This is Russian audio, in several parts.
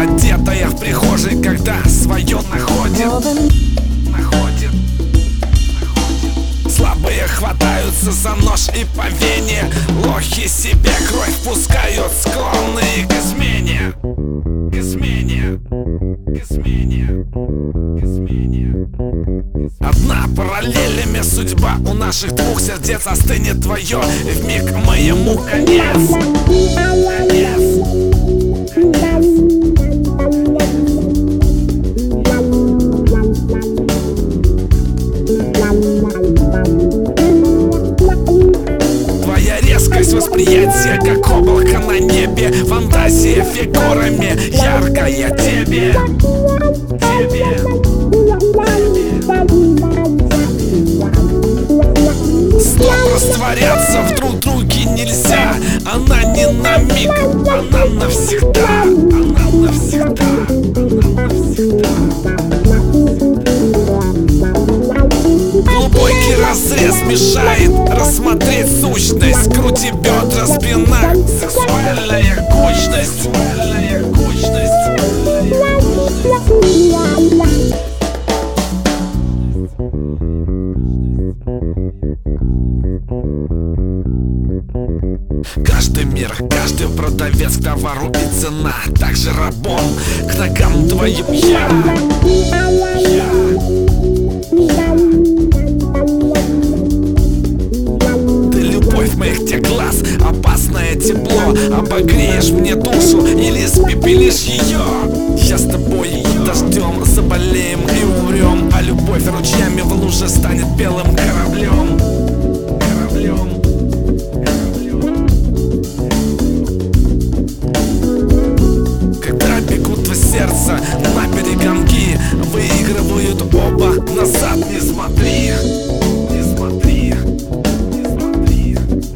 одетая в прихожей, когда свое находит. Слабые хватаются за нож и по вене, лохи себе кровь пускают, склонные к измене. К измене. К измене. К измене. Одна параллелями судьба у наших двух сердец остынет твое, и вмиг моему конец. Конец. Твоя резкость восприятия, как облако на небе, фантазия фигурами, яркая тебе. Стоп, растворяться в друг друге нельзя. Она не на миг, она навсегда. Она навсегда. Она навсегда. Глубокий разрез мешает рассмотреть сущность. Груди, бедра, спина, сексуальная кучность. Сексуальная кучность. Каждый мир, каждый продавец к товару и цена, также рабом к ногам твоим я. Ты любовь моих тех глаз, опасное тепло, обогреешь мне душу или испепелишь ее. Я с тобой дождем заболеем и умрем, а любовь ручьями в луже станет белым кораблем. Кораблем. Когда бегут два сердца на перегонки, выигрывают оба, назад не смотри. Не смотри. Не смотри.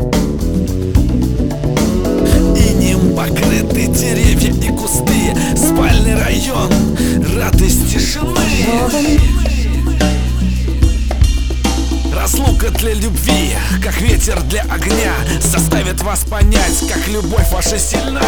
Инеем покрыты деревья и кусты, спальный район, радость тишины. Разлука для любви, как ветер для огня, заставит вас понять, как любовь ваша сильна.